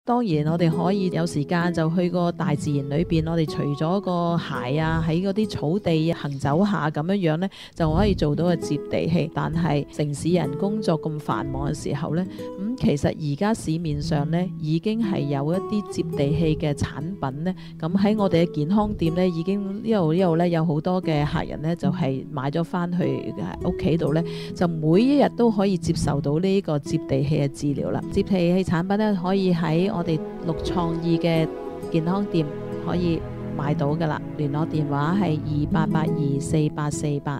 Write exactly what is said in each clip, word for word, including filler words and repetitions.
當然我哋可以有時間就去個大自然裏邊，我哋除咗個鞋啊，喺嗰啲草地行走下咁樣樣呢，就可以做到個接地氣。但係城市人工作咁繁忙嘅時候呢，咁、嗯、其實而家市面上呢已經係有一啲接地氣嘅產品呢。咁喺我哋嘅健康店呢，已經呢度呢度呢有好多嘅客人呢，就係、是、買咗翻去屋企度呢，就每一日都可以接受到呢個接地氣嘅治療啦。接地氣產品呢，可以喺我哋綠創意嘅健康店可以買到噶啦，聯絡電話係二八八二四八四八。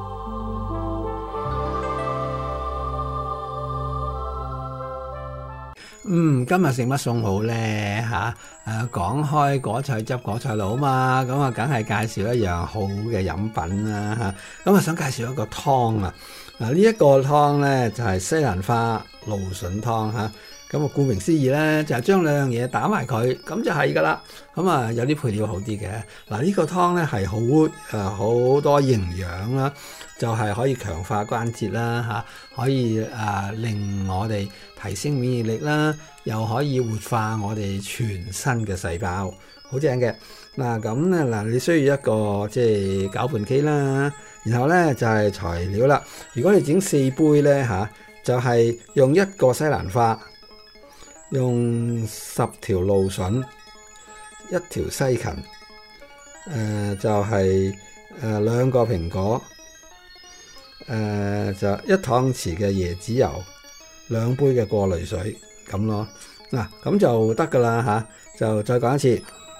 嗯，今日食乜餸好呢？吓、誒，講開果菜汁果菜佬嘛，咁啊，梗係介紹一樣好嘅飲品啦吓。咁啊，想介紹一個湯啊。嗱，呢一個湯呢，就係西蘭花蘆筍湯吓。咁啊，顧名思義咧，就係將兩樣嘢打埋佢，咁就係噶啦。咁啊，有啲配料好啲嘅。嗱，呢個湯咧係好誒好多營養啦，就係可以強化關節啦嚇，可以誒令我哋提升免疫力啦，又可以活化我哋全身嘅細胞，好正嘅。嗱，咁咧嗱，你需要一個即係攪拌機啦，然後咧就係材料啦。如果你整四杯咧嚇，就係用一個西蘭花。用十條蘆筍，一條西芹，誒、呃、就係誒兩個蘋果，誒、呃、就一湯匙嘅椰子油，兩杯嘅過濾水咁咯。嗱、啊、咁就得噶啦吓，就再講一次，誒、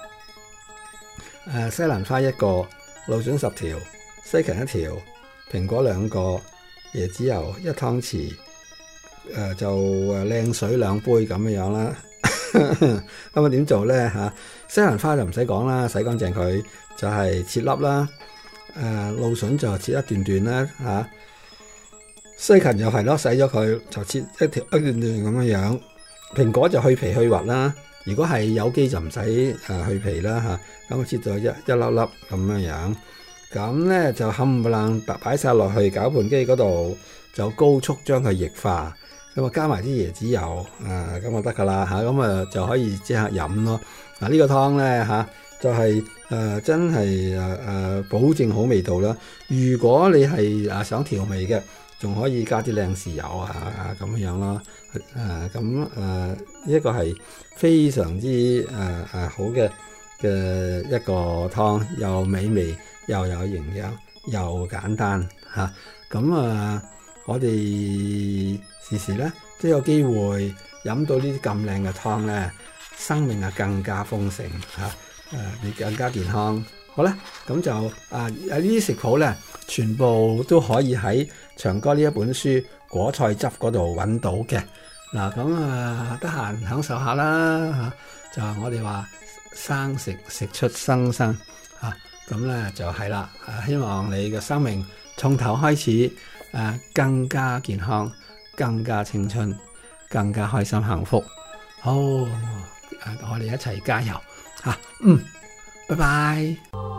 呃、西蘭花一個，蘆筍十條，西芹一條，蘋果兩個，椰子油一湯匙。誒、呃、就誒靚水兩杯咁樣樣啦，咁啊點做咧嚇？西蘭花就唔使講啦，洗乾淨佢就係切粒啦。誒蘆筍就切一段段啦嚇。西芹又係咯，洗咗佢就切一條一段段咁樣樣。蘋果就去皮去核啦。如果係有機就唔使誒去皮啦嚇。咁啊切咗一一粒粒咁樣樣。咁咧就冚唪唥擺晒落去攪拌機嗰度，就高速將佢液化。咁啊加埋啲椰子油啊，咁就得噶啦嚇，咁啊就可以即刻飲咯。嗱、這、呢個湯咧嚇就係、是、誒、呃、真係誒誒保證好味道啦。如果你係啊想調味嘅，仲可以加啲靚豉油啊咁樣咯。誒咁誒呢一個係非常之誒誒、呃、好嘅嘅一個湯，又美味又有營養又簡單嚇。咁啊、呃、我哋時時咧都有機會飲到呢啲咁靚嘅湯咧，生命啊更加豐盛嚇，誒、啊、你更加健康。好啦，咁就啊呢啲食譜咧，全部都可以喺長哥呢一本書果菜汁嗰度揾到嘅。嗱咁啊，得閒享受下啦嚇，就係我哋話生食食出生生嚇，咁、啊、咧就係啦。啊，希望你嘅生命從頭開始誒、啊、更加健康。更加青春，更加開心幸福。好，我哋一齊加油吓，嗯，拜拜。